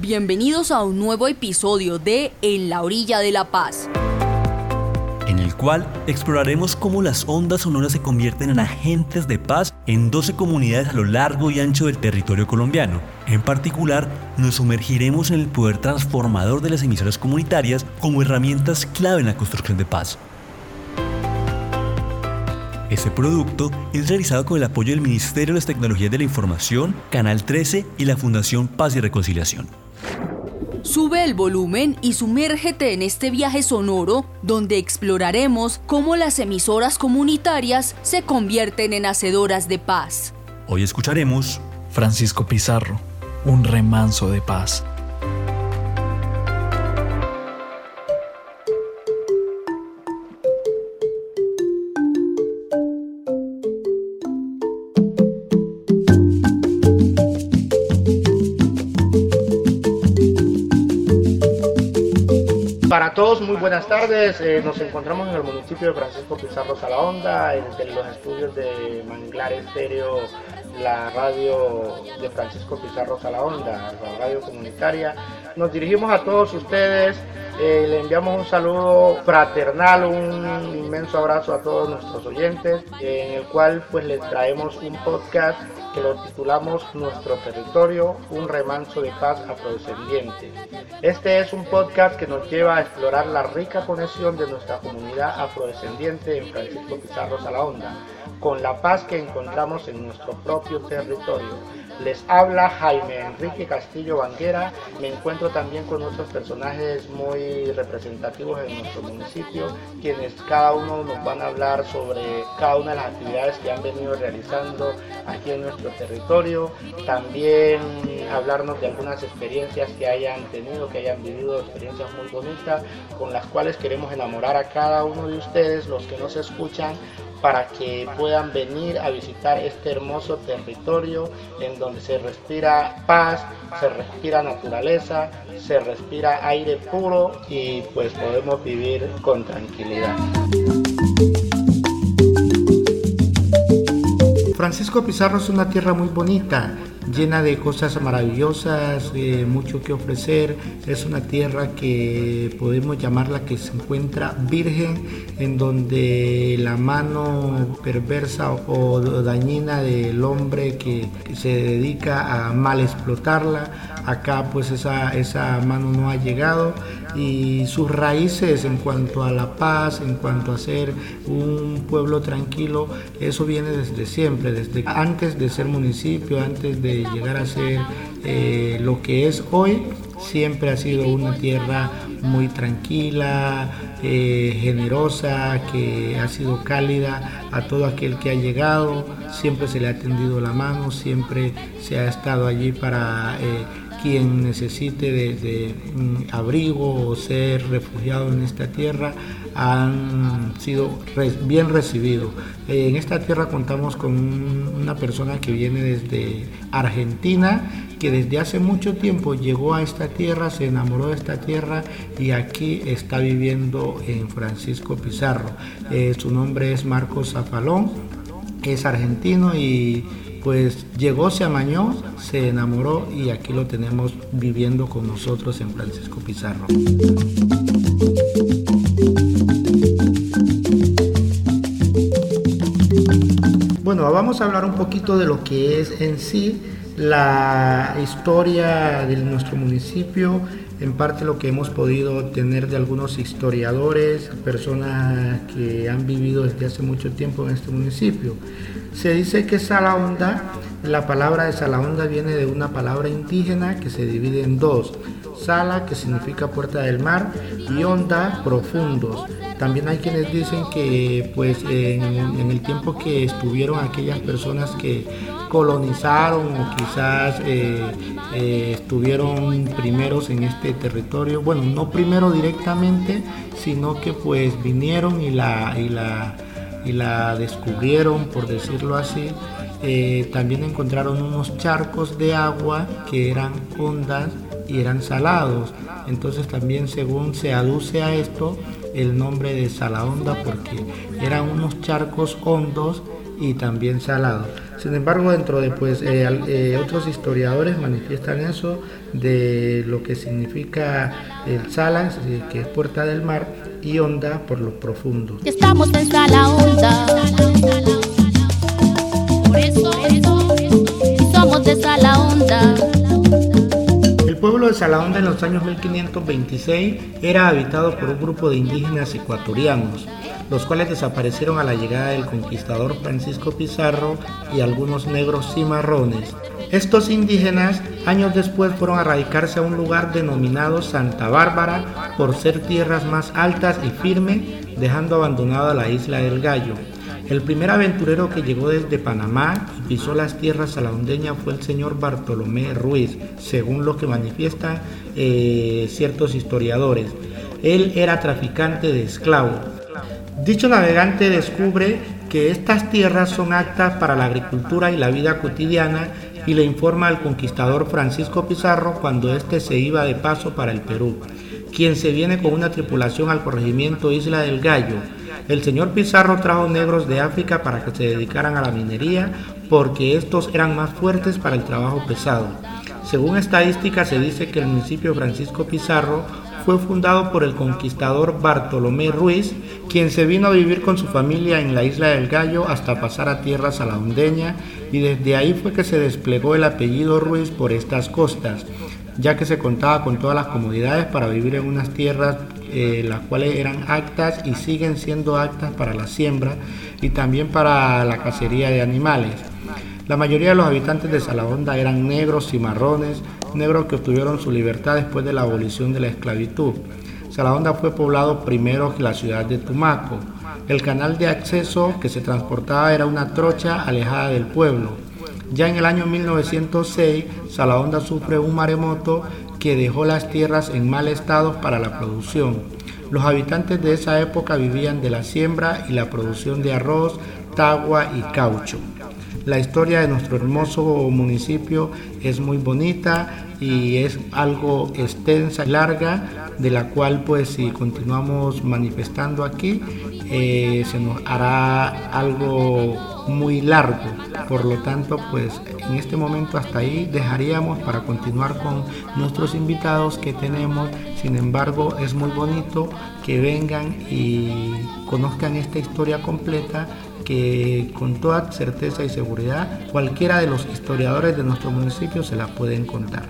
Bienvenidos a un nuevo episodio de En la orilla de la paz, en el cual exploraremos cómo las ondas sonoras se convierten en agentes de paz en 12 comunidades a lo largo y ancho del territorio colombiano. En particular, nos sumergiremos en el poder transformador de las emisoras comunitarias como herramientas clave en la construcción de paz. Este producto es realizado con el apoyo del Ministerio de las Tecnologías de la Información, Canal 13 y la Fundación Paz y Reconciliación. Sube el volumen y sumérgete en este viaje sonoro donde exploraremos cómo las emisoras comunitarias se convierten en hacedoras de paz. Hoy escucharemos Francisco Pizarro, un remanso de paz. Para todos, muy buenas tardes. Nos encontramos en el municipio de Francisco Pizarro Salahonda, en los estudios de Manglar Estéreo, la radio de Francisco Pizarro Salahonda, la radio comunitaria. Nos dirigimos a todos ustedes, le enviamos un saludo fraternal, un inmenso abrazo a todos nuestros oyentes, en el cual pues les traemos un podcast que lo titulamos Nuestro Territorio, un remanso de paz afrodescendiente. Este es un podcast que nos lleva a explorar la rica conexión de nuestra comunidad afrodescendiente en Francisco Pizarro Salahonda, con la paz que encontramos en nuestro propio territorio. Les habla Jaime Enrique Castillo Banguera. Me encuentro también con otros personajes muy representativos en nuestro municipio, quienes cada uno nos van a hablar sobre cada una de las actividades que han venido realizando aquí en nuestro territorio. También hablarnos de algunas experiencias que hayan tenido, que hayan vivido, experiencias muy bonitas, con las cuales queremos enamorar a cada uno de ustedes, los que nos escuchan, para que puedan venir a visitar este hermoso territorio en donde se respira paz, se respira naturaleza, se respira aire puro y pues podemos vivir con tranquilidad. Francisco Pizarro es una tierra muy bonita, llena de cosas maravillosas, mucho que ofrecer. Es una tierra que podemos llamarla que se encuentra virgen, en donde la mano perversa o dañina del hombre que se dedica a mal explotarla, acá pues esa mano no ha llegado, y sus raíces en cuanto a la paz, en cuanto a ser un pueblo tranquilo, eso viene desde siempre, desde antes de ser municipio, antes de llegar a ser lo que es hoy. Siempre ha sido una tierra muy tranquila, generosa, que ha sido cálida a todo aquel que ha llegado. Siempre se le ha tendido la mano, siempre se ha estado allí para quien necesite de abrigo o ser refugiado en esta tierra. Han sido bien recibidos. En esta tierra contamos con una persona que viene desde Argentina, que desde hace mucho tiempo llegó a esta tierra, se enamoró de esta tierra y aquí está viviendo en Francisco Pizarro. Su nombre es Marcos Zapalón, es argentino y pues llegó, se amañó, se enamoró y aquí lo tenemos viviendo con nosotros en Francisco Pizarro. Bueno, vamos a hablar un poquito de lo que es en sí la historia de nuestro municipio, en parte lo que hemos podido tener de algunos historiadores, personas que han vivido desde hace mucho tiempo en este municipio. Se dice que Salahonda, la palabra de Salahonda viene de una palabra indígena que se divide en dos: Sala, que significa puerta del mar, y Honda, profundos. También hay quienes dicen que pues en el tiempo que estuvieron aquellas personas que colonizaron o quizás estuvieron primeros en este territorio, bueno, no primero directamente, sino que pues vinieron y la descubrieron, por decirlo así. También encontraron unos charcos de agua que eran hondas y eran salados. Entonces también, según se aduce a esto, el nombre de Salahonda, porque eran unos charcos hondos y también salados. Sin embargo, dentro de otros historiadores manifiestan eso de lo que significa el Salas, que es puerta del mar, y Honda por lo profundo. Estamos en Sala Honda, por eso somos de Sala Honda. El pueblo de Salahonda en los años 1526 era habitado por un grupo de indígenas ecuatorianos, los cuales desaparecieron a la llegada del conquistador Francisco Pizarro y algunos negros cimarrones. Estos indígenas años después fueron a radicarse a un lugar denominado Santa Bárbara por ser tierras más altas y firmes, dejando abandonada la isla del Gallo. El primer aventurero que llegó desde Panamá y pisó las tierras salahondeñas fue el señor Bartolomé Ruiz, según lo que manifiestan ciertos historiadores. Él era traficante de esclavos. Dicho navegante descubre que estas tierras son aptas para la agricultura y la vida cotidiana y le informa al conquistador Francisco Pizarro cuando éste se iba de paso para el Perú, quien se viene con una tripulación al corregimiento Isla del Gallo. El señor Pizarro trajo negros de África para que se dedicaran a la minería porque estos eran más fuertes para el trabajo pesado. Según estadísticas se dice que el municipio Francisco Pizarro fue fundado por el conquistador Bartolomé Ruiz, quien se vino a vivir con su familia en la Isla del Gallo hasta pasar a tierra salahondeña, y desde ahí fue que se desplegó el apellido Ruiz por estas costas, ya que se contaba con todas las comodidades para vivir en unas tierras las cuales eran aptas y siguen siendo aptas para la siembra y también para la cacería de animales. La mayoría de los habitantes de Salahonda eran negros cimarrones, negros que obtuvieron su libertad después de la abolición de la esclavitud. Salahonda fue poblado primero que la ciudad de Tumaco. El canal de acceso que se transportaba era una trocha alejada del pueblo. Ya en el año 1906, Salahonda sufre un maremoto que dejó las tierras en mal estado para la producción. Los habitantes de esa época vivían de la siembra y la producción de arroz, tagua y caucho. La historia de nuestro hermoso municipio es muy bonita y es algo extensa y larga, de la cual pues si continuamos manifestando aquí se nos hará algo muy largo. Por lo tanto pues en este momento hasta ahí dejaríamos para continuar con nuestros invitados que tenemos. Sin embargo es muy bonito que vengan y conozcan esta historia completa, que con toda certeza y seguridad cualquiera de los historiadores de nuestro municipio se la pueden contar.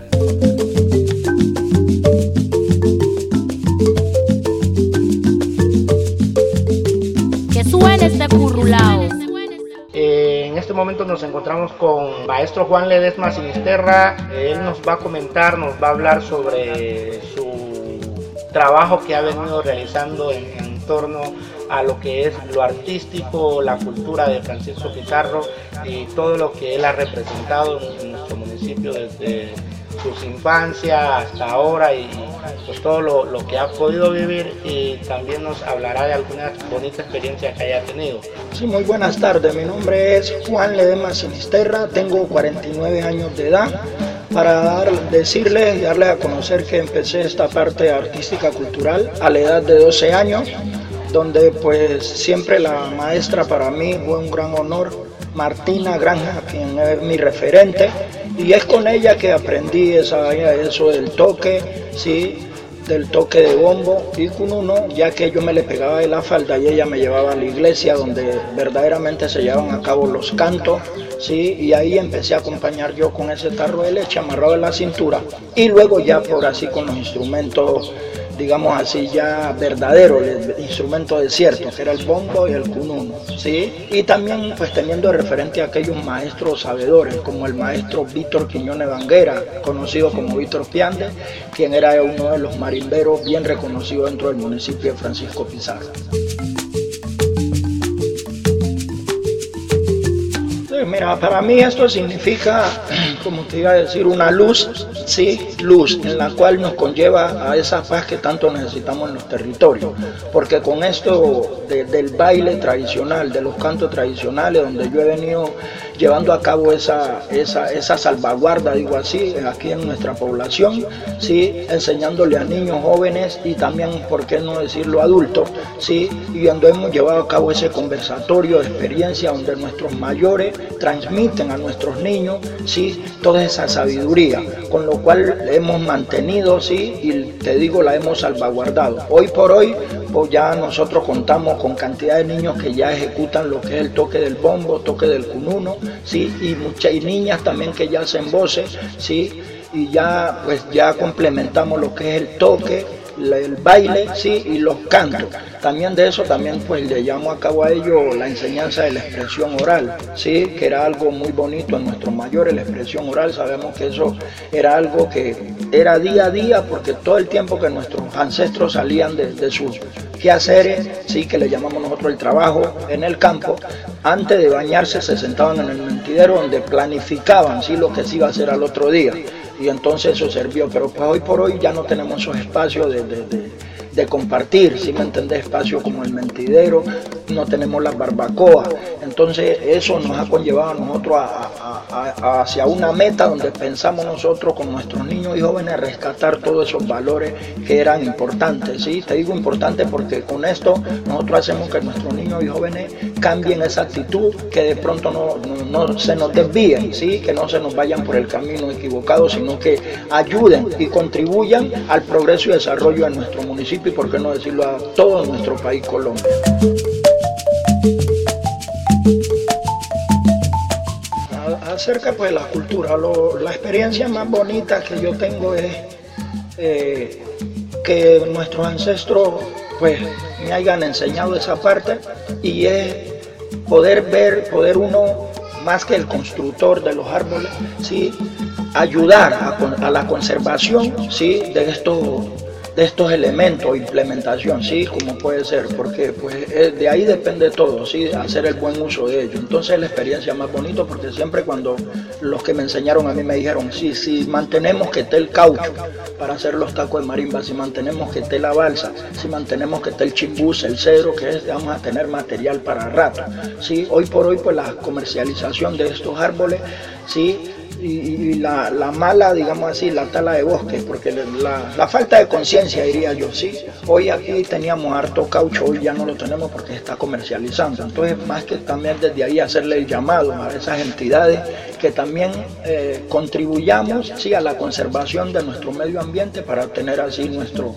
Que suene este currulao. En este momento nos encontramos con maestro Juan Ledesma Sinisterra. Él nos va a comentar, nos va a hablar sobre su trabajo que ha venido realizando en torno a lo que es lo artístico, la cultura de Francisco Pizarro y todo lo que él ha representado en nuestro municipio desde su infancia hasta ahora y pues todo lo que ha podido vivir, y también nos hablará de alguna bonita experiencia que haya tenido. Sí, muy buenas tardes, mi nombre es Juan Ledesma Sinisterra, tengo 49 años de edad. Para decirles y darles a conocer que empecé esta parte artística cultural a la edad de 12 años, donde pues siempre la maestra para mí fue un gran honor, Martina Granja, quien es mi referente, y es con ella que aprendí eso del toque, ¿sí? Del toque de bombo y cununo, ya que yo me le pegaba de la falda y ella me llevaba a la iglesia donde verdaderamente se llevaban a cabo los cantos, ¿sí? Y ahí empecé a acompañar yo con ese tarro de leche amarrado en la cintura, y luego ya por así con los instrumentos, digamos así, ya verdadero, el instrumento de cierto, que era el bombo y el cununo, ¿sí? Y también pues teniendo de referente a aquellos maestros sabedores, como el maestro Víctor Quiñones Banguera, conocido como Víctor Piande, quien era uno de los marimberos bien reconocidos dentro del municipio de Francisco Pizarro. Mira, para mí esto significa como te iba a decir, una luz, sí, luz, en la cual nos conlleva a esa paz que tanto necesitamos en los territorios, porque con esto del baile tradicional, de los cantos tradicionales, donde yo he venido llevando a cabo esa salvaguarda, digo así, aquí en nuestra población, sí, enseñándole a niños, jóvenes y también, por qué no decirlo, adultos, sí, y donde hemos llevado a cabo ese conversatorio de experiencia donde nuestros mayores transmiten a nuestros niños, sí, toda esa sabiduría, con lo cual hemos mantenido, sí, y te digo, la hemos salvaguardado. Hoy por hoy, pues ya nosotros contamos con cantidad de niños que ya ejecutan lo que es el toque del bombo, toque del cununo, sí, y niñas también que ya hacen voces, sí, y ya pues ya complementamos lo que es el toque, el baile, sí, y los cantos. También de eso también pues le llevamos a cabo a ellos la enseñanza de la expresión oral, sí, que era algo muy bonito en nuestros mayores, la expresión oral. Sabemos que eso era algo que era día a día, porque todo el tiempo que nuestros ancestros salían de sus quehaceres, sí, que le llamamos nosotros el trabajo en el campo, antes de bañarse se sentaban en el mentidero donde planificaban, sí, lo que se iba a hacer al otro día. Y entonces eso sirvió, pero pues hoy por hoy ya no tenemos esos espacios de compartir, ¿sí me entendés? Espacios como el mentidero, no tenemos las barbacoas. Entonces eso nos ha conllevado a nosotros hacia una meta donde pensamos nosotros con nuestros niños y jóvenes rescatar todos esos valores que eran importantes, ¿sí? Te digo importantes porque con esto nosotros hacemos que nuestros niños y jóvenes cambien esa actitud, que de pronto no se nos desvíen, ¿sí? Que no se nos vayan por el camino equivocado, sino que ayuden y contribuyan al progreso y desarrollo de nuestro municipio y, por qué no decirlo, a todo nuestro país Colombia. Acerca pues de la cultura, la experiencia más bonita que yo tengo es que nuestros ancestros pues me hayan enseñado esa parte, y es poder uno, más que el constructor de los árboles, ¿sí?, ayudar a la conservación, ¿sí?, de estos elementos, implementación, sí, como puede ser, porque pues de ahí depende todo, sí, hacer el buen uso de ello. Entonces es la experiencia más bonita, porque siempre cuando los que me enseñaron a mí me dijeron, sí, si mantenemos que esté el caucho para hacer los tacos de marimba, si mantenemos que esté la balsa, si mantenemos que esté el chimbús, el cedro, vamos a tener material para rato, sí. Hoy por hoy pues la comercialización de estos árboles, sí, y la mala, digamos así, la tala de bosque, porque la falta de conciencia, diría yo, sí. Hoy aquí teníamos harto caucho, hoy ya no lo tenemos porque se está comercializando. Entonces, más que también desde ahí hacerle el llamado a esas entidades que también contribuyamos, sí, a la conservación de nuestro medio ambiente para obtener así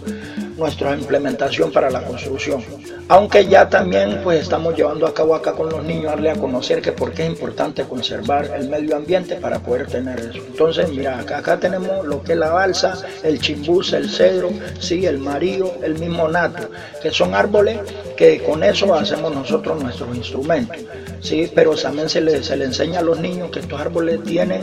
nuestra implementación para la construcción. Aunque ya también pues estamos llevando a cabo acá con los niños, darle a conocer que por qué es importante conservar el medio ambiente para poder tener eso. Entonces mira, acá tenemos lo que es la balsa, el chimbús, el cedro, sí, el marío, el mismo nato, que son árboles que con eso hacemos nosotros nuestros instrumentos, sí, pero también se le enseña a los niños que estos árboles tienen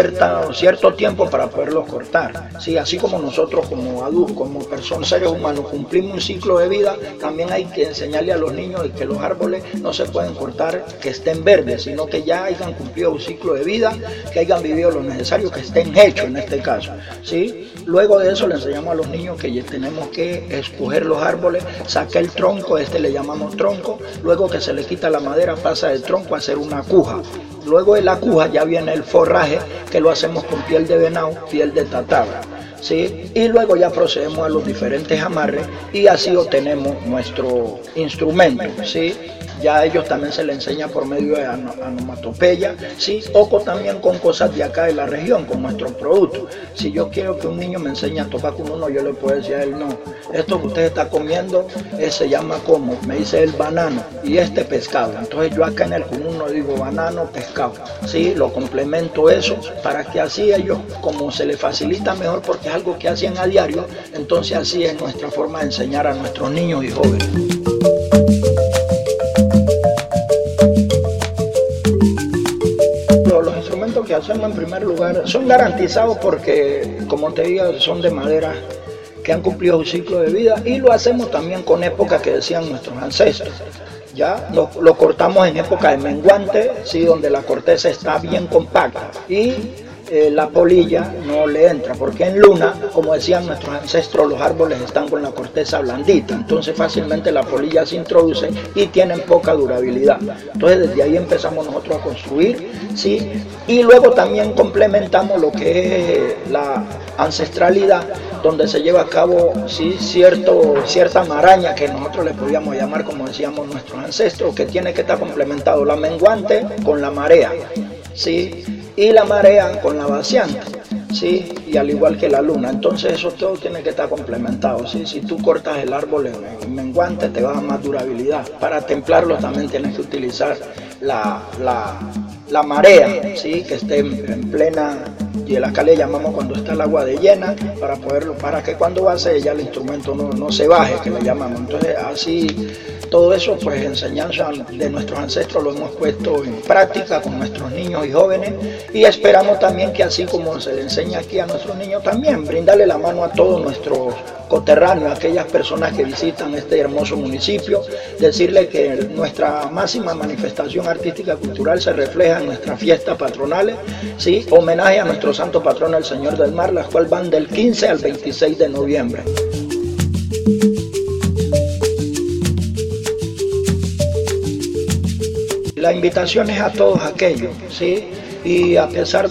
cierto tiempo para poderlos cortar, sí, así como nosotros como adultos, como personas, seres humanos, cumplimos un ciclo de vida, también hay que enseñarle a los niños que los árboles no se pueden cortar que estén verdes, sino que ya hayan cumplido un ciclo de vida, que hayan vivido lo necesario, que estén hechos en este caso, ¿sí? Luego de eso le enseñamos a los niños que ya tenemos que escoger los árboles, sacar el tronco, le llamamos tronco, luego que se le quita la madera pasa del tronco a hacer una cuja. Luego de la cuja ya viene el forraje, que lo hacemos con piel de venado, piel de tatabra, ¿sí? Y luego ya procedemos a los diferentes amarres y así obtenemos nuestro instrumento, ¿sí? Ya a ellos también se les enseña por medio de onomatopeya, ¿sí? O también con cosas de acá de la región, con nuestros productos. Si yo quiero que un niño me enseñe a tocar con uno, yo le puedo decir a él, no, esto que usted está comiendo se llama como, me dice el banano y este pescado. Entonces yo acá en el cununo digo banano, pescado, ¿sí? Lo complemento eso para que así ellos, como se les facilita mejor porque es algo que hacen a diario, entonces así es nuestra forma de enseñar a nuestros niños y jóvenes. Que hacemos en primer lugar son garantizados porque, como te digo, son de madera que han cumplido un ciclo de vida, y lo hacemos también con época que decían nuestros ancestros. Ya lo cortamos en época de menguante, ¿sí? Donde la corteza está bien compacta, y la polilla no le entra, porque en luna, como decían nuestros ancestros, los árboles están con la corteza blandita, entonces fácilmente la polilla se introduce y tienen poca durabilidad. Entonces desde ahí empezamos nosotros a construir, ¿sí? Y luego también complementamos lo que es la ancestralidad, donde se lleva a cabo, ¿sí?, cierta maraña que nosotros le podíamos llamar, como decíamos nuestros ancestros, que tiene que estar complementado la menguante con la marea, ¿sí?, y la marea con la vaciante, ¿sí?, y al igual que la luna. Entonces eso todo tiene que estar complementado, ¿sí? Si tú cortas el árbol en menguante te va a dar más durabilidad. Para templarlo también tienes que utilizar la marea, ¿sí?, que esté en plena, y acá le llamamos cuando está el agua de llena, para que cuando base ya el instrumento no se baje, que le llamamos. Entonces así todo eso, pues enseñanza de nuestros ancestros lo hemos puesto en práctica con nuestros niños y jóvenes, y esperamos también que así como se le enseña aquí a nuestros niños, también brindarle la mano a todos nuestros coterráneos, aquellas personas que visitan este hermoso municipio, decirle que nuestra máxima manifestación artística y cultural se refleja en nuestras fiestas patronales, ¿sí?, homenaje a nuestro santo patrono, el Señor del Mar, las cuales van del 15 al 26 de noviembre. La invitación es a todos aquellos, ¿sí? Y a pesar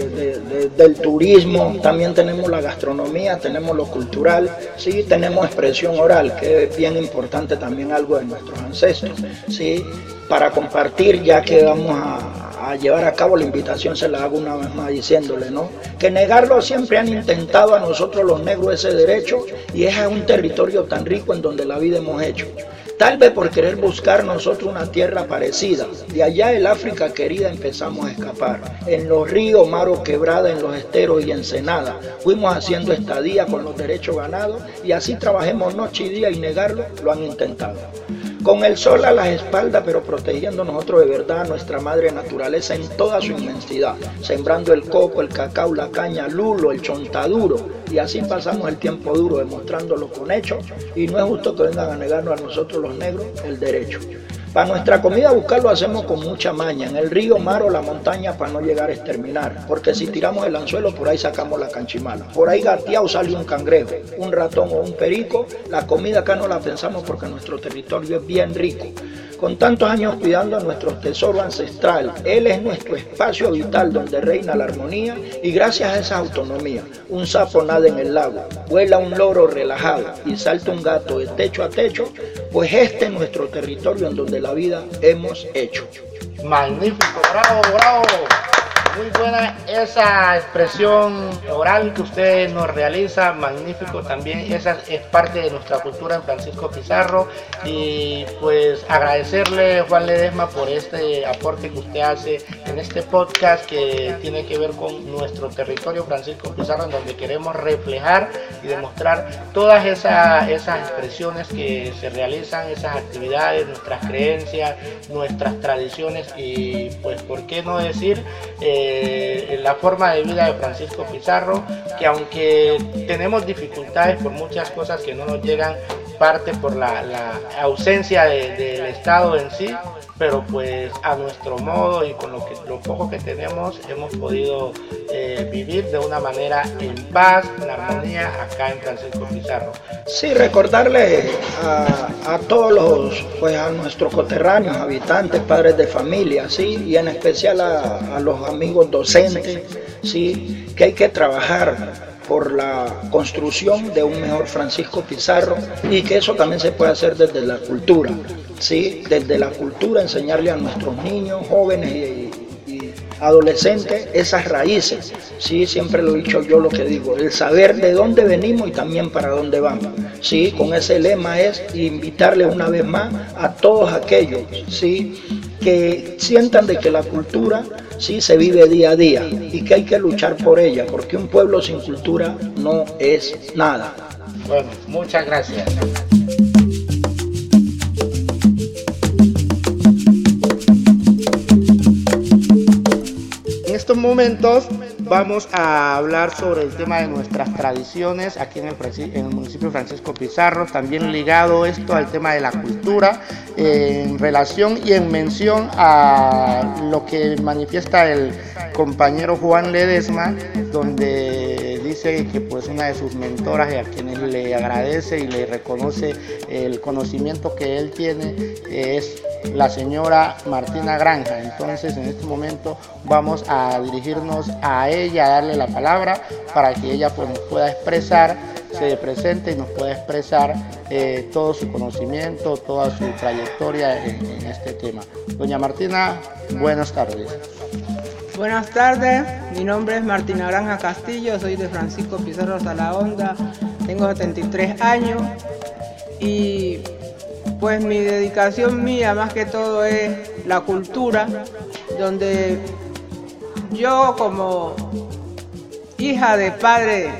del turismo, también tenemos la gastronomía, tenemos lo cultural, ¿sí? Tenemos expresión oral, que es bien importante también, algo de nuestros ancestros, ¿sí?, para compartir, ya que vamos a llevar a cabo la invitación, se la hago una vez más diciéndole, ¿no?, que negarlo siempre han intentado a nosotros los negros ese derecho, y es un territorio tan rico en donde la vida hemos hecho. Tal vez por querer buscar nosotros una tierra parecida, de allá el África querida empezamos a escapar. En los ríos, mar o quebrada, en los esteros y ensenada, fuimos haciendo estadía con los derechos ganados, y así trabajemos noche y día, y negarlo lo han intentado. Con el sol a las espaldas, pero protegiendo nosotros de verdad a nuestra madre naturaleza en toda su inmensidad, sembrando el coco, el cacao, la caña, lulo, el chontaduro, y así pasamos el tiempo duro, demostrándolo con hechos, y no es justo que vengan a negarnos a nosotros los negros el derecho. Para nuestra comida buscarlo hacemos con mucha maña, en el río, mar o la montaña, para no llegar a exterminar, porque si tiramos el anzuelo por ahí sacamos la canchimala, por ahí gateado sale un cangrejo, un ratón o un perico. La comida acá no la pensamos porque nuestro territorio es bien rico, con tantos años cuidando a nuestro tesoro ancestral. Él es nuestro espacio vital donde reina la armonía, y gracias a esa autonomía, un sapo nada en el lago, vuela un loro relajado y salta un gato de techo a techo, pues este es nuestro territorio en donde la vida hemos hecho. Magnífico, bravo, bravo. Muy buena esa expresión oral que usted nos realiza, magnífico también, esa es parte de nuestra cultura en Francisco Pizarro. Y pues agradecerle, Juan Ledesma, por este aporte que usted hace en este podcast que tiene que ver con nuestro territorio Francisco Pizarro, en donde queremos reflejar y demostrar todas esas expresiones que se realizan, esas actividades, nuestras creencias, nuestras tradiciones, y pues por qué no decir la forma de vida de Francisco Pizarro, que aunque tenemos dificultades por muchas cosas que no nos llegan, parte por la ausencia del Estado en sí, pero pues a nuestro modo y con lo poco que tenemos hemos podido vivir de una manera en paz, en armonía acá en Francisco Pizarro. Sí, recordarle a todos a nuestros coterráneos, habitantes, padres de familia, sí, y en especial a los amigos docentes, sí, que hay que trabajar por la construcción de un mejor Francisco Pizarro, y que eso también se puede hacer desde la cultura, ¿sí? Desde la cultura enseñarle a nuestros niños, jóvenes y adolescentes esas raíces, ¿sí? Siempre lo he dicho yo, lo que digo, el saber de dónde venimos y también para dónde vamos, ¿sí? Con ese lema es invitarle una vez más a todos aquellos, ¿sí?, que sientan de que la cultura, sí, se vive día a día y que hay que luchar por ella, porque un pueblo sin cultura no es nada. Bueno, muchas gracias. En estos momentos vamos a hablar sobre el tema de nuestras tradiciones aquí en el municipio Francisco Pizarro, también ligado esto al tema de la cultura, en relación y en mención a lo que manifiesta el compañero Juan Ledesma, donde dice que pues una de sus mentoras, a quienes le agradece y le reconoce el conocimiento que él tiene, es la señora Martina Granja. Entonces en este momento vamos a dirigirnos a ella, a darle la palabra para que ella pues nos pueda expresar, se presente y nos pueda expresar todo su conocimiento, toda su trayectoria en este tema. Doña Martina, buenas tardes. Buenas tardes, mi nombre es Martina Granja Castillo, soy de Francisco Pizarro Salahonda, tengo 73 años y pues mi dedicación mía más que todo es la cultura, donde yo como hija de padre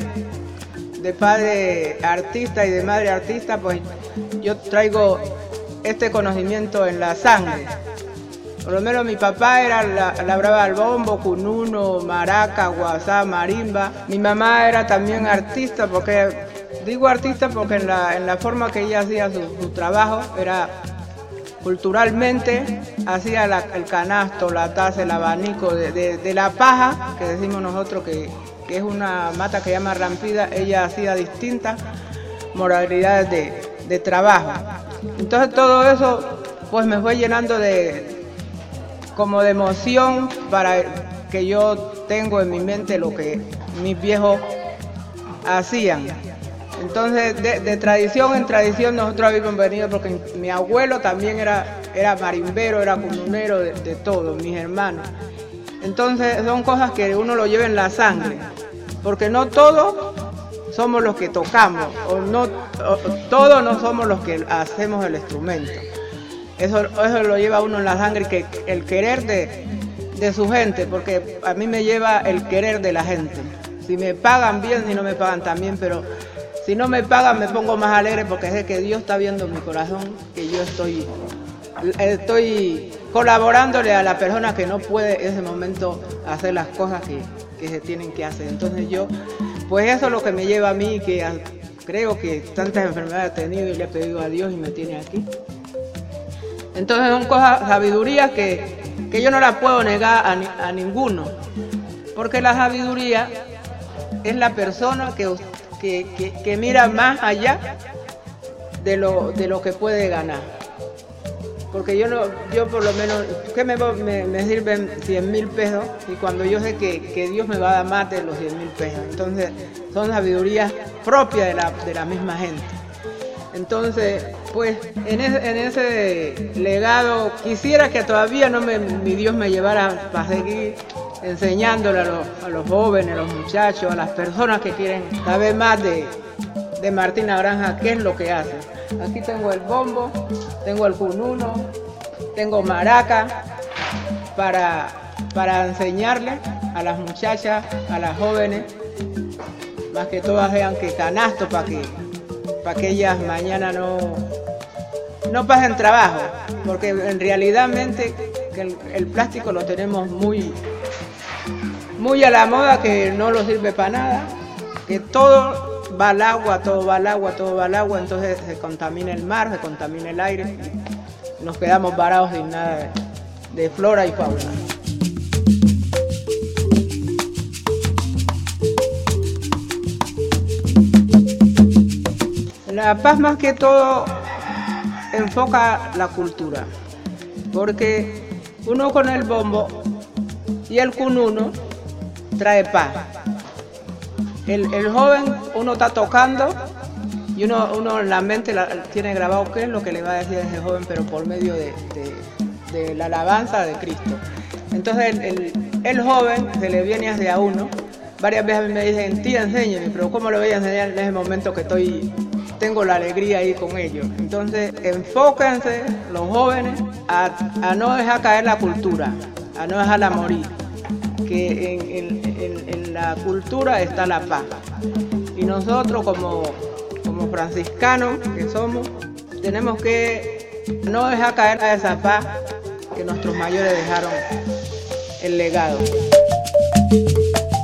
artista y de madre artista, pues yo traigo este conocimiento en la sangre. Por lo menos mi papá labraba el bombo, cununo, maraca, guasá, marimba. Mi mamá era también artista, digo artista porque en la forma que ella hacía su trabajo era culturalmente, hacía el canasto, la taza, el abanico de la paja, que decimos nosotros que es una mata que llama rampida. Ella hacía distintas modalidades de trabajo. Entonces todo eso pues me fue llenando como de emoción, para que yo tengo en mi mente lo que mis viejos hacían. Entonces de tradición en tradición nosotros habíamos venido, porque mi abuelo también era marimbero, era cununero de todo, mis hermanos. Entonces son cosas que uno lo lleva en la sangre, porque no todos somos los que tocamos, todos no somos los que hacemos el instrumento. Eso lo lleva uno en la sangre, que el querer de su gente, porque a mí me lleva el querer de la gente. Si me pagan bien, si no me pagan también, pero si no me pagan me pongo más alegre, porque sé que Dios está viendo mi corazón, que yo estoy colaborándole a la persona que no puede en ese momento hacer las cosas que se tienen que hacer. Entonces pues eso es lo que me lleva a mí, que creo que tantas enfermedades he tenido y le he pedido a Dios y me tiene aquí. Entonces son cosas, sabiduría que yo no la puedo negar a ninguno, porque la sabiduría es la persona que mira más allá de lo que puede ganar. Porque yo por lo menos, ¿qué me sirven 100.000 pesos? Y cuando yo sé que Dios me va a dar más de los 100.000 pesos. Entonces son sabidurías propias de la misma gente. Entonces, pues en ese legado quisiera que todavía mi Dios me llevara para seguir enseñándole a los jóvenes, a los muchachos, a las personas que quieren saber más de Martina Granja, qué es lo que hace. Aquí tengo el bombo, tengo el cununo, tengo maraca para enseñarle a las muchachas, a las jóvenes, más que todas vean que canasto, para que ellas mañana no pasen trabajo, porque en realidad que el plástico lo tenemos muy a la moda, que no lo sirve para nada, que todo va al agua, entonces se contamina el mar, se contamina el aire, y nos quedamos varados sin nada de flora y fauna. La paz más que todo enfoca la cultura, porque uno con el bombo y el cununo trae paz. El joven, uno está tocando y uno en la mente tiene grabado qué es lo que le va a decir a ese joven, pero por medio de la alabanza de Cristo. Entonces el joven se le viene hacia uno. Varias veces a mí me dicen, tía, enséñame, pero ¿cómo le voy a enseñar en ese momento que tengo la alegría ahí con ellos? Entonces enfóquense los jóvenes a no dejar caer la cultura, a no dejarla morir, que en la cultura está la paz. Y nosotros como franciscanos que somos, tenemos que no dejar caer a esa paz que nuestros mayores dejaron el legado.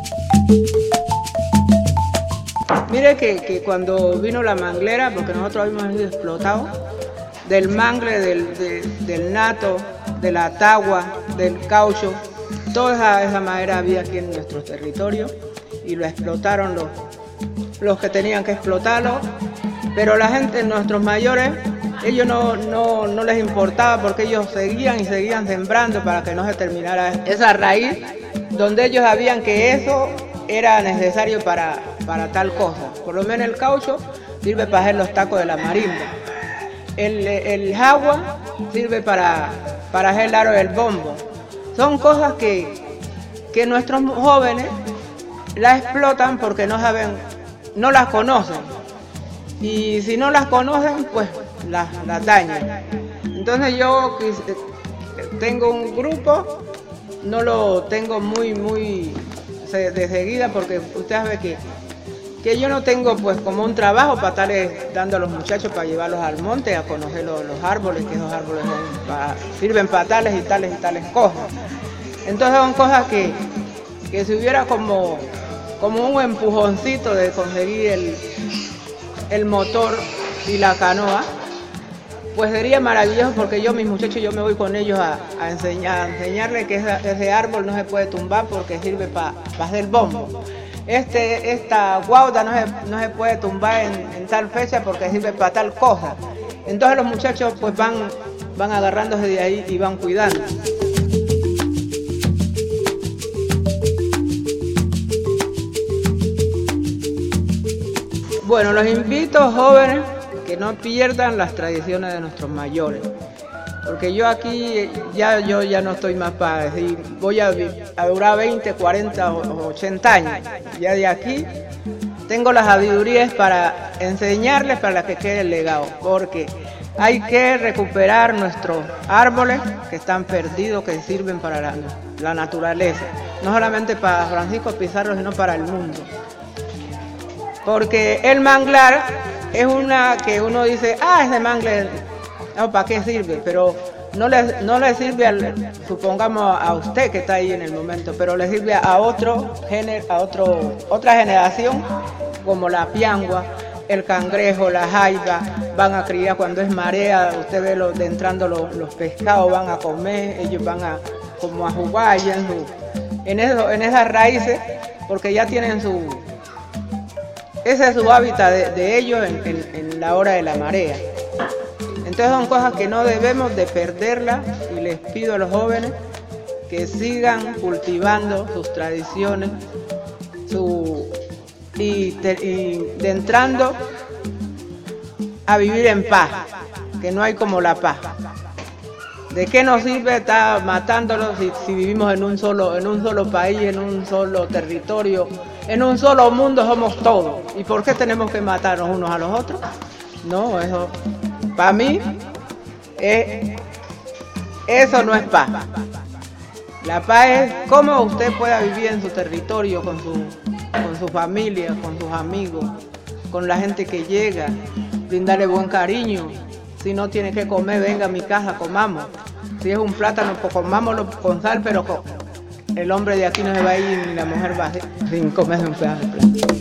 Mire que cuando vino la manglera, porque nosotros habíamos sido explotados, del mangle, del nato, de la tagua, del caucho, toda esa madera había aquí en nuestro territorio y lo explotaron los que tenían que explotarlo, pero la gente, nuestros mayores, ellos no les importaba porque ellos seguían y seguían sembrando para que no se terminara esa raíz, donde ellos sabían que eso era necesario para tal cosa. Por lo menos el caucho sirve para hacer los tacos de la marimba. El jagua sirve para hacer el aro del bombo. Son cosas que nuestros jóvenes las explotan porque no saben, no las conocen. Y si no las conocen, pues las dañan. Entonces yo tengo un grupo, no lo tengo muy de seguida porque usted sabe que yo no tengo pues como un trabajo para estarles dando a los muchachos para llevarlos al monte a conocer los árboles, que esos árboles sirven para tales y tales cosas. Entonces son cosas que si hubiera como un empujoncito de conseguir el motor y la canoa, pues sería maravilloso porque mis muchachos, yo me voy con ellos a enseñarles que ese árbol no se puede tumbar porque sirve para hacer bombo. Esta guauda no se puede tumbar en tal fecha porque sirve para tal cosa. Entonces los muchachos pues van agarrándose de ahí y van cuidando. Bueno, los invito, jóvenes, que no pierdan las tradiciones de nuestros mayores. Porque yo aquí yo ya no estoy más para decir, voy a durar 20, 40 o 80 años. Ya de aquí tengo las sabidurías para enseñarles para que quede el legado. Porque hay que recuperar nuestros árboles que están perdidos, que sirven para la naturaleza. No solamente para Francisco Pizarro, sino para el mundo. Porque el manglar es una que uno dice, ese manglar, ¿para qué sirve? Pero no le sirve, supongamos, a usted que está ahí en el momento, pero le sirve a otra generación, como la piangua, el cangrejo, la jaiba, van a criar cuando es marea, usted ve entrando los pescados, van a comer, ellos van como a jugar allá en esas raíces, porque ya tienen ese es su hábitat de ellos en la hora de la marea. Entonces son cosas que no debemos de perderlas y les pido a los jóvenes que sigan cultivando sus tradiciones y entrando a vivir en paz, que no hay como la paz. ¿De qué nos sirve estar matándolos si vivimos en un solo país, en un solo territorio, en un solo mundo somos todos? ¿Y por qué tenemos que matarnos unos a los otros? No, eso, para mí, eso no es paz. La paz es cómo usted pueda vivir en su territorio, con su familia, con sus amigos, con la gente que llega, brindarle buen cariño. Si no tiene que comer, venga a mi casa, comamos. Si es un plátano, pues comámoslo con sal, pero el hombre de aquí no se va a ir ni la mujer va sin comerse un pedazo de plátano.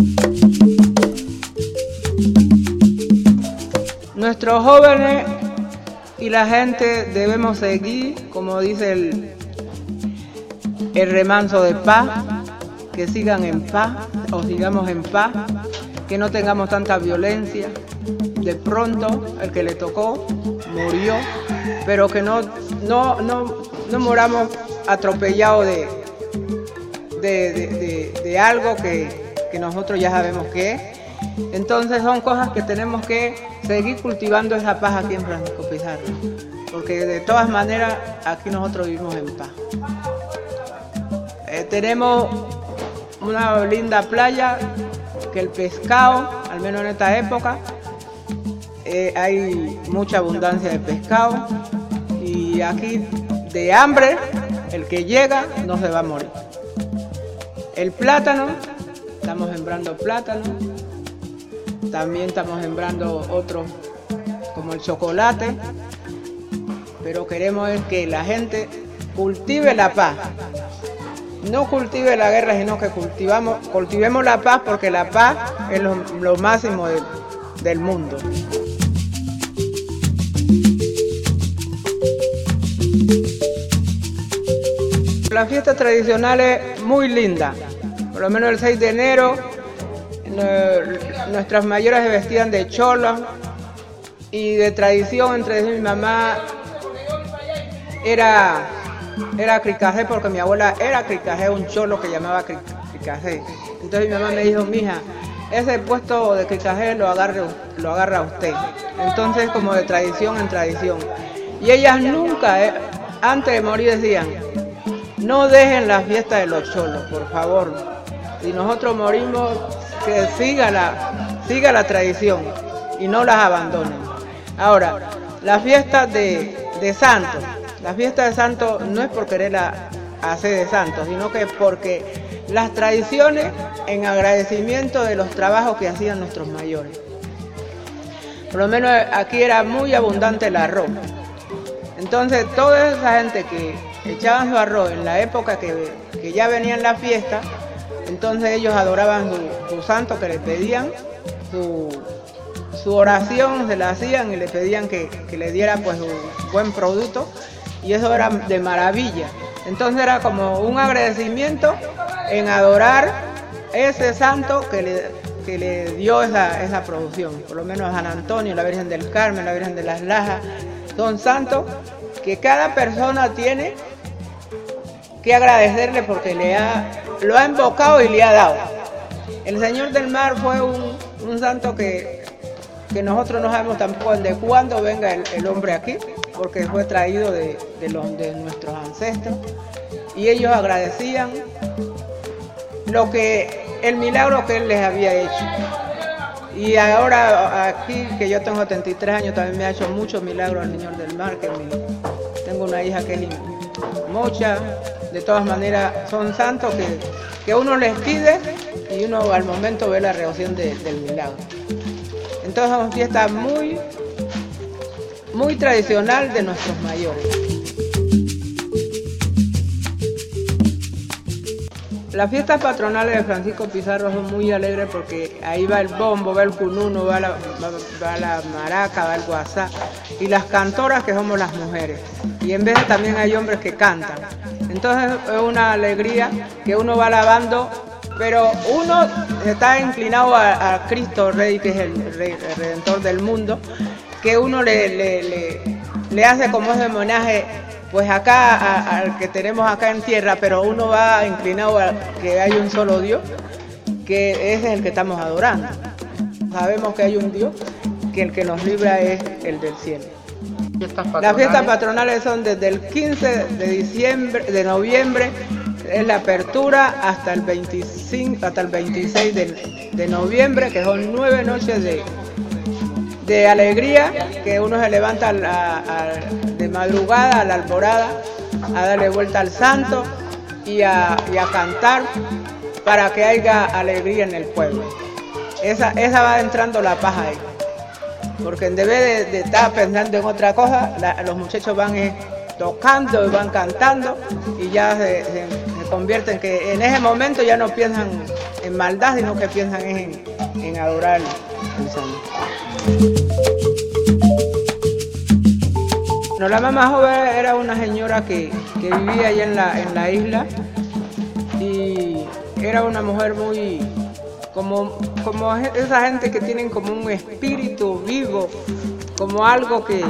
Nuestros jóvenes y la gente debemos seguir, como dice el remanso de paz, que sigan en paz o sigamos en paz, que no tengamos tanta violencia. De pronto el que le tocó murió, pero que no moramos atropellados de algo que nosotros ya sabemos que es. Entonces son cosas que tenemos que seguir cultivando esa paz aquí en Francisco Pizarro, porque de todas maneras aquí nosotros vivimos en paz. Tenemos una linda playa, que el pescado, al menos en esta época, hay mucha abundancia de pescado y aquí de hambre el que llega no se va a morir. El plátano, estamos sembrando plátano, también estamos sembrando otros como el chocolate, pero queremos es que la gente cultive la paz no cultive la guerra, sino que cultivemos la paz, porque la paz es lo máximo del mundo. La fiesta tradicional es muy linda, por lo menos el 6 de enero, nuestras mayores se vestían de chola y de tradición, entre mi mamá era cricajé, porque mi abuela era cricajé, un cholo que llamaba cricajé. Entonces mi mamá me dijo, mija, ese puesto de cricajé lo agarra usted. Entonces, como de tradición en tradición. Y ellas nunca, antes de morir, decían, no dejen la fiesta de los cholos, por favor. Si nosotros morimos, que siga la tradición y no las abandonen. Ahora, la fiesta de santos. La fiesta de santos no es por quererla hacer de santos, sino que porque las tradiciones en agradecimiento de los trabajos que hacían nuestros mayores. Por lo menos aquí era muy abundante el arroz. Entonces toda esa gente que echaban su arroz en la época que ya venían la fiesta, entonces ellos adoraban su santo que les pedían, su oración se la hacían y le pedían que le diera pues un buen producto, y eso era de maravilla. Entonces era como un agradecimiento en adorar ese santo que le dio esa producción. Por lo menos San Antonio, la Virgen del Carmen, la Virgen de las Lajas, son santos que cada persona tiene que agradecerle porque lo ha invocado y le ha dado. El Señor del Mar fue un santo que nosotros no sabemos tampoco de cuándo venga el hombre aquí, porque fue traído de nuestros ancestros, y ellos agradecían el milagro que él les había hecho. Y ahora aquí, que yo tengo 73 años, también me ha hecho muchos milagros el Señor del Mar, tengo una hija que es mocha. De todas maneras, son santos que uno les pide y uno al momento ve la reacción del milagro. Entonces es una fiesta muy, muy tradicional de nuestros mayores. Las fiestas patronales de Francisco Pizarro son muy alegres porque ahí va el bombo, va el cununo, va la maraca, va el guasá, y las cantoras que somos las mujeres. Y en vez de también hay hombres que cantan. Entonces es una alegría que uno va alabando, pero uno está inclinado a Cristo Rey, que es el Redentor del mundo, que uno le hace como ese homenaje pues acá al que tenemos acá en tierra, pero uno va inclinado a que hay un solo Dios, que ese es el que estamos adorando. Sabemos que hay un Dios, que el que nos libra es el del cielo. Las fiestas patronales son desde el 15 de noviembre, es la apertura, hasta el 26 de noviembre, que son 9 noches de alegría, que uno se levanta de madrugada a la alborada a darle vuelta al santo y a cantar para que haya alegría en el pueblo. Esa va entrando la paz ahí, porque en vez de estar pensando en otra cosa, los muchachos van tocando y van cantando, y ya se convierten que en ese momento ya no piensan en maldad, sino que piensan en adorar al santo. No, la mamá joven era una señora que vivía allá en la isla, y era una mujer muy como esa gente que tienen como un espíritu vivo, como algo que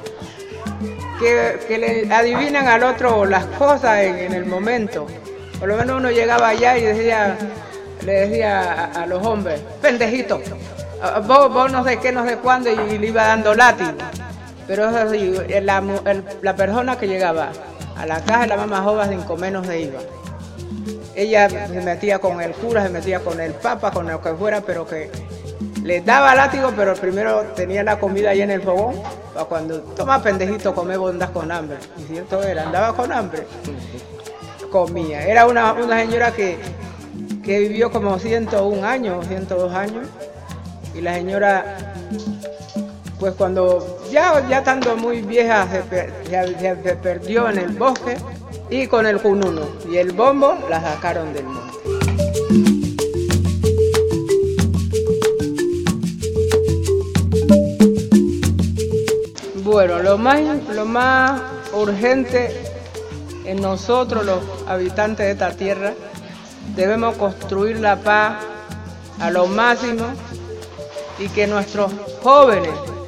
le adivinan al otro las cosas en el momento. Por lo menos uno llegaba allá y le decía a los hombres, pendejito, vos no sé qué, no sé cuándo, y le iba dando látigo. Pero eso sí, la persona que llegaba a la casa de la mamá joven sin comer se iba. Ella se metía con el cura, se metía con el papa, con lo que fuera, pero que le daba látigo, pero primero tenía la comida ahí en el fogón, para cuando toma pendejito, come bondas con hambre. Y cierto era, andaba con hambre, comía. Era una señora que vivió como 101 años, 102 años, y la señora, pues cuando ya estando muy vieja, se perdió en el bosque, y con el cununo y el bombo la sacaron del monte. Bueno, lo más urgente en nosotros, los habitantes de esta tierra, debemos construir la paz a lo máximo y que nuestros jóvenes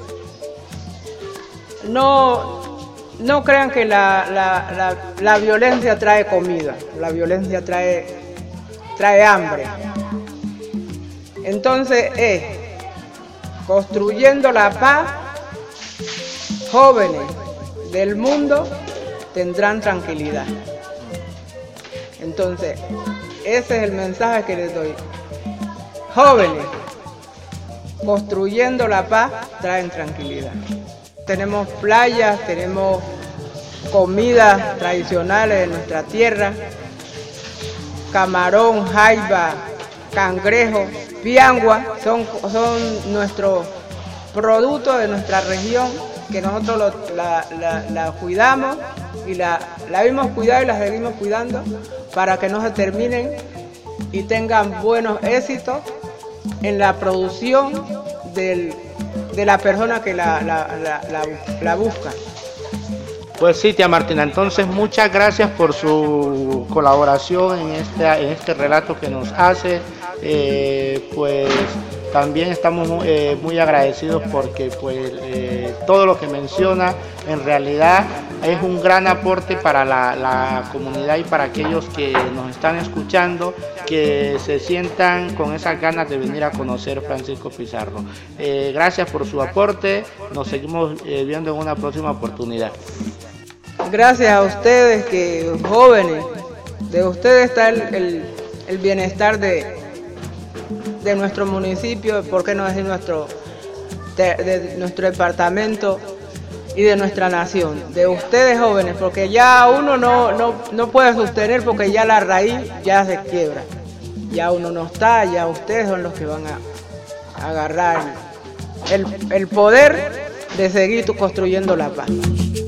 no crean que la violencia trae comida, la violencia trae hambre. Entonces construyendo la paz, jóvenes del mundo tendrán tranquilidad. Entonces, ese es el mensaje que les doy. Jóvenes, construyendo la paz traen tranquilidad. Tenemos playas, tenemos comidas tradicionales de nuestra tierra, camarón, jaiba, cangrejo, piangua, son nuestros productos de nuestra región que nosotros la cuidamos y la hemos cuidado y la seguimos cuidando para que no se terminen y tengan buenos éxitos en la producción de la persona que la busca. Pues sí, tía Martina, entonces muchas gracias por su colaboración en este relato que nos hace. Pues también estamos muy agradecidos porque pues, todo lo que menciona en realidad es un gran aporte para la comunidad y para aquellos que nos están escuchando, que se sientan con esas ganas de venir a conocer Francisco Pizarro. Gracias por su aporte, nos seguimos viendo en una próxima oportunidad. Gracias a ustedes, que jóvenes, de ustedes está el bienestar de nuestro municipio, por qué no decir de nuestro departamento y de nuestra nación, de ustedes jóvenes, porque ya uno no puede sostener porque ya la raíz ya se quiebra, ya uno no está, ya ustedes son los que van a agarrar el poder de seguir construyendo la paz.